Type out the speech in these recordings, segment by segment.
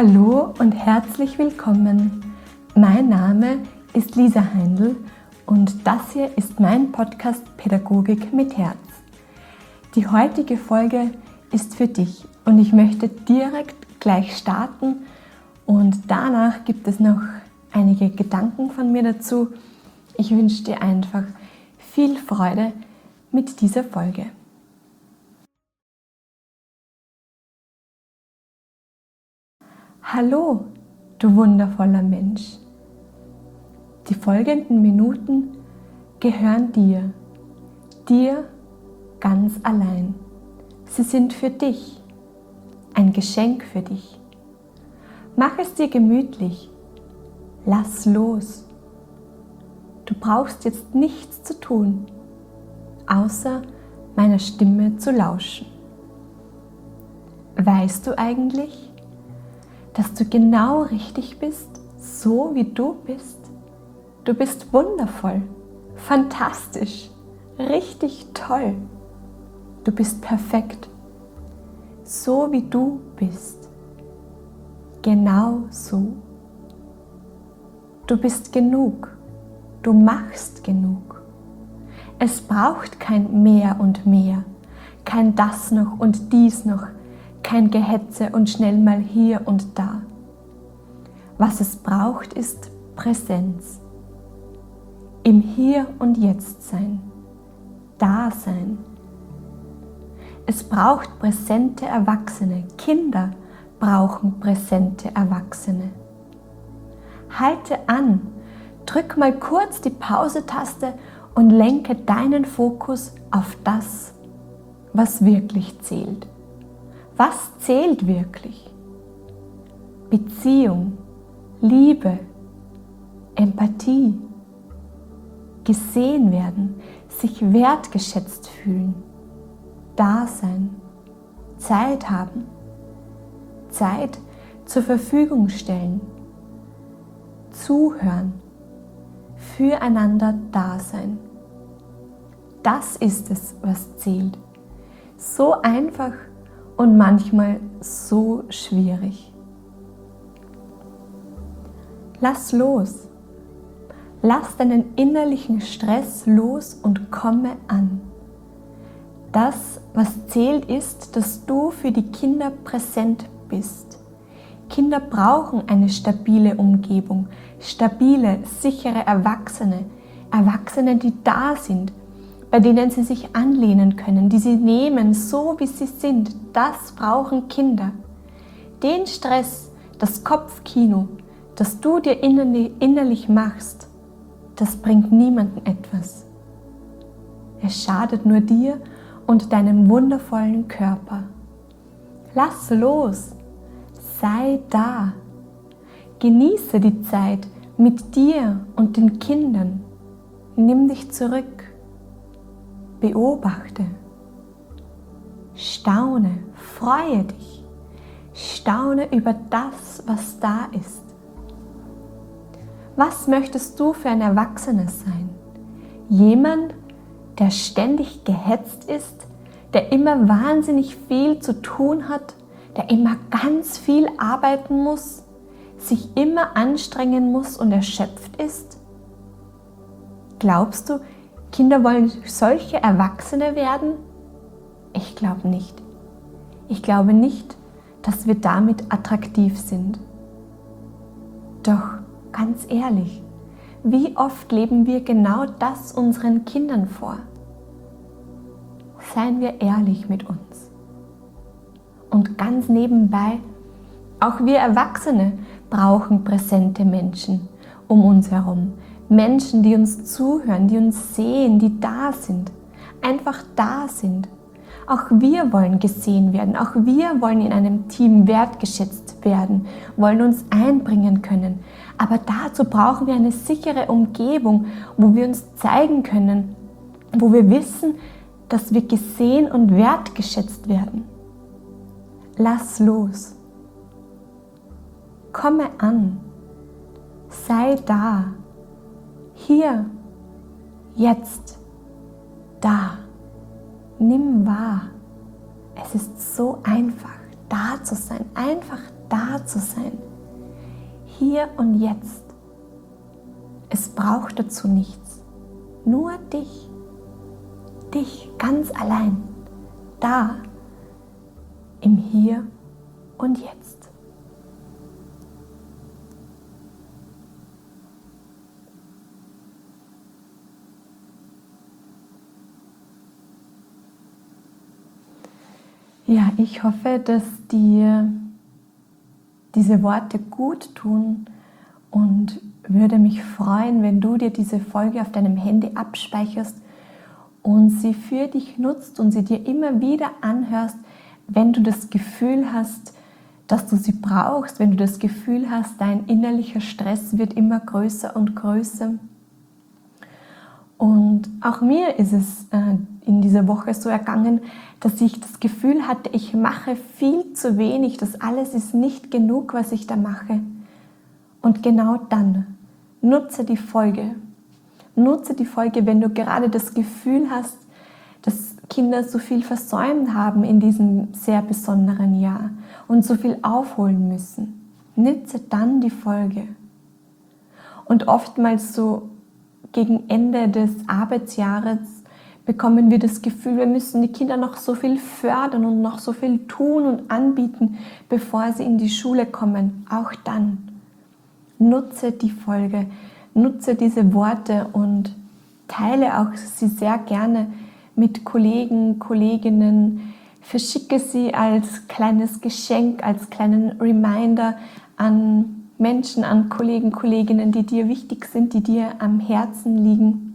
Hallo und herzlich willkommen. Mein Name ist Lisa Heindl und das hier ist mein Podcast Pädagogik mit Herz. Die heutige Folge ist für dich und ich möchte direkt gleich starten und danach gibt es noch einige Gedanken von mir dazu. Ich wünsche dir einfach viel Freude mit dieser Folge. Hallo, du wundervoller Mensch. Die folgenden Minuten gehören dir ganz allein. Sie sind für dich, ein Geschenk für dich. Mach es dir gemütlich, lass los. Du brauchst jetzt nichts zu tun, außer meiner Stimme zu lauschen. Weißt du eigentlich, dass du genau richtig bist, so wie du bist? Du bist wundervoll, fantastisch, richtig toll. Du bist perfekt, so wie du bist. Genau so. Du bist genug, du machst genug. Es braucht kein Mehr und mehr, kein das noch und dies noch, kein Gehetze und schnell mal hier und da. Was es braucht, ist Präsenz. Im Hier und Jetzt sein, da sein. Es braucht präsente Erwachsene. Kinder brauchen präsente Erwachsene. Halte an, drück mal kurz die Pause-Taste und lenke deinen Fokus auf das, was wirklich zählt. Was zählt wirklich? Beziehung, Liebe, Empathie, gesehen werden, sich wertgeschätzt fühlen, Dasein, Zeit haben, Zeit zur Verfügung stellen, zuhören, füreinander da sein. Das ist es, was zählt. So einfach und manchmal so schwierig. Lass los. Lass deinen innerlichen Stress los und komme an. Das, was zählt, ist, dass du für die Kinder präsent bist. Kinder brauchen eine stabile Umgebung, stabile, sichere Erwachsene, Erwachsene, die da sind, bei denen sie sich anlehnen können, die sie nehmen, so wie sie sind. Das brauchen Kinder. Den Stress, das Kopfkino, das du dir innerlich machst, das bringt niemandem etwas. Es schadet nur dir und deinem wundervollen Körper. Lass los, sei da. Genieße die Zeit mit dir und den Kindern. Nimm dich zurück. Beobachte, staune, freue dich, staune über das, was da ist. Was möchtest du für ein Erwachsener sein? Jemand, der ständig gehetzt ist, der immer wahnsinnig viel zu tun hat, der immer ganz viel arbeiten muss, sich immer anstrengen muss und erschöpft ist? Glaubst du, Kinder wollen solche Erwachsene werden? Ich glaube nicht. Ich glaube nicht, dass wir damit attraktiv sind. Doch, ganz ehrlich, wie oft leben wir genau das unseren Kindern vor? Seien wir ehrlich mit uns. Und ganz nebenbei, auch wir Erwachsene brauchen präsente Menschen um uns herum. Menschen, die uns zuhören, die uns sehen, die da sind, einfach da sind. Auch wir wollen gesehen werden, auch wir wollen in einem Team wertgeschätzt werden, wollen uns einbringen können. Aber dazu brauchen wir eine sichere Umgebung, wo wir uns zeigen können, wo wir wissen, dass wir gesehen und wertgeschätzt werden. Lass los. Komme an. Sei da. Hier, jetzt, da. Nimm wahr. Es ist so einfach, da zu sein, einfach da zu sein. Hier und jetzt. Es braucht dazu nichts. Nur dich. Dich ganz allein. Da. Im Hier und Jetzt. Ja, ich hoffe, dass dir diese Worte gut tun und würde mich freuen, wenn du dir diese Folge auf deinem Handy abspeicherst und sie für dich nutzt und sie dir immer wieder anhörst, wenn du das Gefühl hast, dass du sie brauchst, wenn du das Gefühl hast, dein innerlicher Stress wird immer größer und größer. Und auch mir ist es in dieser Woche so ergangen, dass ich das Gefühl hatte, ich mache viel zu wenig, das alles ist nicht genug, was ich da mache. Und genau dann nutze die Folge. Nutze die Folge, wenn du gerade das Gefühl hast, dass Kinder so viel versäumt haben in diesem sehr besonderen Jahr und so viel aufholen müssen. Nutze dann die Folge. Und oftmals so gegen Ende des Arbeitsjahres bekommen wir das Gefühl, wir müssen die Kinder noch so viel fördern und noch so viel tun und anbieten, bevor sie in die Schule kommen. Auch dann nutze die Folge, nutze diese Worte und teile auch sie sehr gerne mit Kollegen, Kolleginnen, verschicke sie als kleines Geschenk, als kleinen Reminder an Menschen, an Kollegen, Kolleginnen, die dir wichtig sind, die dir am Herzen liegen.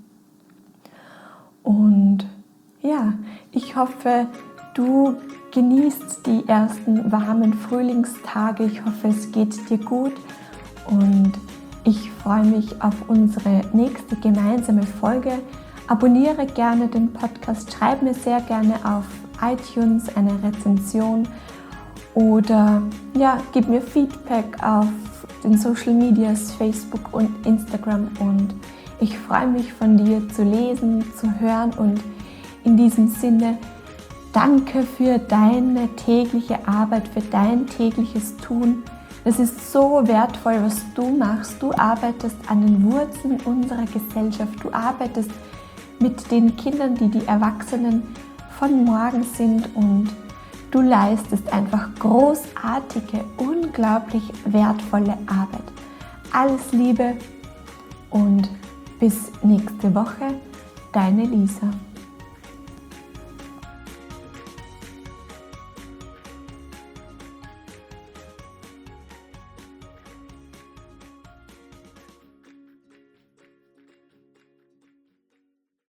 Und ja, ich hoffe, du genießt die ersten warmen Frühlingstage. Ich hoffe, es geht dir gut und ich freue mich auf unsere nächste gemeinsame Folge. Abonniere gerne den Podcast, schreib mir sehr gerne auf iTunes eine Rezension oder ja, gib mir Feedback auf den Social Medias, Facebook und Instagram und ich freue mich von dir zu lesen, zu hören und in diesem Sinne danke für deine tägliche Arbeit, für dein tägliches Tun. Es ist so wertvoll, was du machst. Du arbeitest an den Wurzeln unserer Gesellschaft. Du arbeitest mit den Kindern, die die Erwachsenen von morgen sind und du leistest einfach großartige, unglaublich wertvolle Arbeit. Alles Liebe und bis nächste Woche, deine Lisa.